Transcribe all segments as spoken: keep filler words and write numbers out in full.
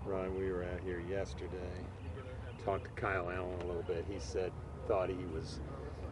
Ron, we were out here yesterday, talked to Kyle Allen a little bit. He said thought he was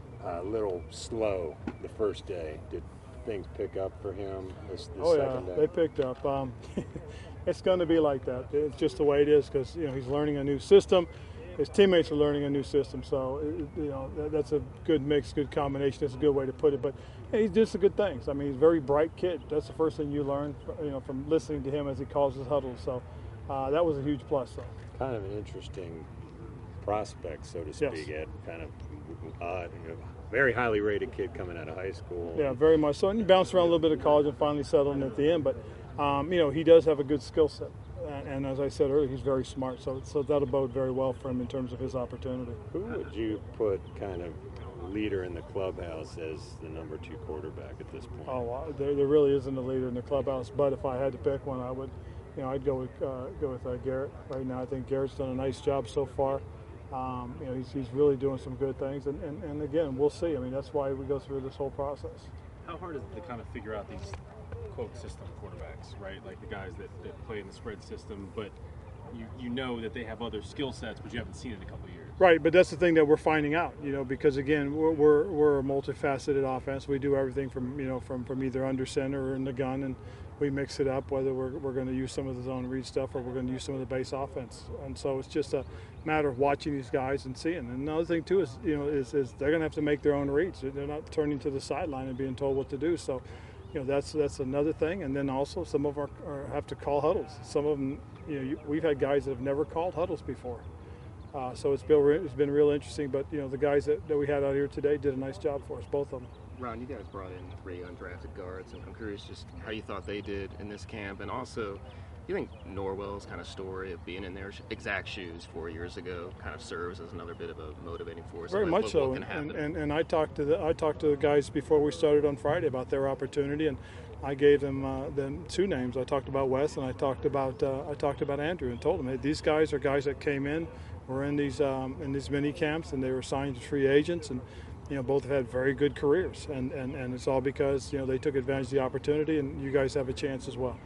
a little slow the first day. Did things pick up for him this, this oh, second yeah, day? they picked up. Um, it's going to be like that. It's just the way it is because you know he's learning a new system. His teammates are learning a new system, so it, you know that, that's a good mix, good combination. That's a good way to put it. But hey, he did some good things. I mean, he's a very bright kid. That's the first thing you learn, you know, from listening to him as he calls his huddles. So uh, that was a huge plus. So. Kind of an interesting prospect, so to speak. Yes. At kind of odd, you know, very highly rated kid coming out of high school. Yeah, very much so. And he bounced around a little bit of college and finally settled in at the end. But um, you know, he does have a good skill set. And as I said earlier, he's very smart, so so that'll bode very well for him in terms of his opportunity. Who would you put kind of leader in the clubhouse as the number two quarterback at this point? Oh, there, there really isn't a leader in the clubhouse, but if I had to pick one, I would, you know, I'd go with uh, go with uh, Garrett right now. I think Garrett's done a nice job so far. Um, you know, he's, he's really doing some good things, and, and, and again, we'll see. I mean, that's why we go through this whole process. How hard is it to kind of figure out these quote system quarterbacks, right? Like the guys that, that play in the spread system, but you you know that they have other skill sets, but you haven't seen it in a couple of years. Right, but that's the thing that we're finding out, you know, because again, we're we're, we're a multifaceted offense. We do everything from you know from, from either under center or in the gun, and we mix it up. Whether we're we're going to use some of the zone read stuff or we're going to use some of the base offense, and so it's just a matter of watching these guys and seeing. And another thing too is you know is, is they're going to have to make their own reads. They're not turning to the sideline and being told what to do. So. You know that's that's another thing, and then also some of our, our have to call huddles. Some of them, you know, you, we've had guys that have never called huddles before, uh, so it's been it's been real interesting. But you know, the guys that, that we had out here today did a nice job for us, both of them. Ron, you guys brought in three undrafted guards, and I'm curious just how you thought they did in this camp, and also. Do you think Norwell's kind of story of being in their exact shoes four years ago kind of serves as another bit of a motivating force? Very like much what, so, what and, and and I talked to the I talked to the guys before we started on Friday about their opportunity, and I gave them uh, them two names. I talked about Wes, and I talked about uh, I talked about Andrew, and told them, hey, these guys are guys that came in, were in these um, in these mini camps, and they were signed as free agents, and you know both have had very good careers, and, and, and it's all because you know they took advantage of the opportunity, and you guys have a chance as well.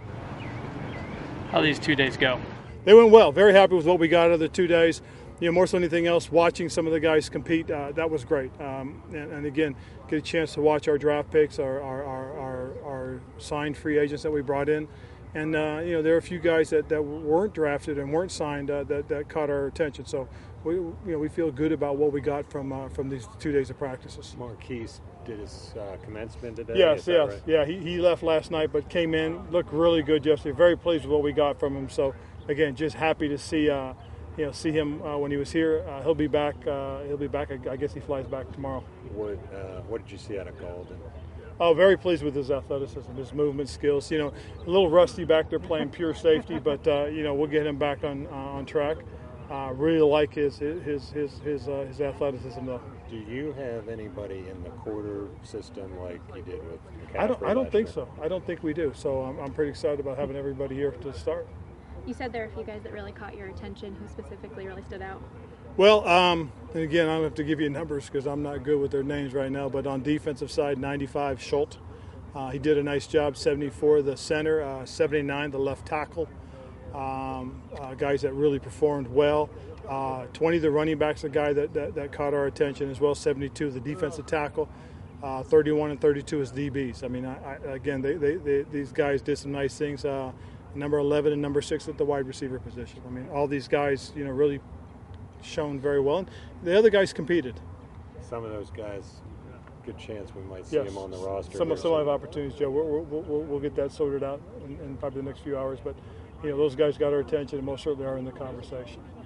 How these two days go? They went well. Very happy with what we got out of the two days. You know, more so than anything else, watching some of the guys compete, uh, that was great. Um, and, and again, get a chance to watch our draft picks, our our, our, our, our signed free agents that we brought in. And, uh, you know, there are a few guys that, that weren't drafted and weren't signed uh, that, that caught our attention. So, we you know, we feel good about what we got from uh, from these two days of practices. Marquise did his uh, commencement today? Yes, yes. Right? Yeah, he, he left last night but came in, looked really good yesterday. Very pleased with what we got from him. So, again, just happy to see uh, you know see him uh, when he was here. Uh, he'll be back. Uh, he'll be back. I guess he flies back tomorrow. What uh, What did you see out of Golden? Oh, very pleased with his athleticism, his movement skills. You know, a little rusty back there playing pure safety, but uh, you know we'll get him back on uh, on track. Uh, really like his his his his uh, his athleticism though. Do you have anybody in the quarter system like you did with McCaffrey? I don't. I don't think year? so. I don't think we do. So I'm, I'm pretty excited about having everybody here to start. You said there are a few guys that really caught your attention. Who specifically really stood out? Well, um, and again, I don't have to give you numbers because I'm not good with their names right now. But on defensive side, ninety-five, Schultz. Uh, he did a nice job. seventy-four, the center. Uh, seventy-nine, the left tackle. Um, uh, guys that really performed well. Uh, twenty, the running back's a guy that, that, that caught our attention as well. seventy-two, the defensive tackle. Uh, thirty-one and thirty-two is D Bs. I mean, I, I, again, they, they, they, these guys did some nice things. Uh, number eleven and number six at the wide receiver position. I mean, all these guys, you know, really shown very well. And the other guys competed. Some of those guys, good chance we might see Yes. them on the roster. Some, here some have soon. opportunities, Joe. We'll, we'll, we'll, we'll get that sorted out in, in probably the next few hours. But, you know, those guys got our attention and most certainly are in the conversation.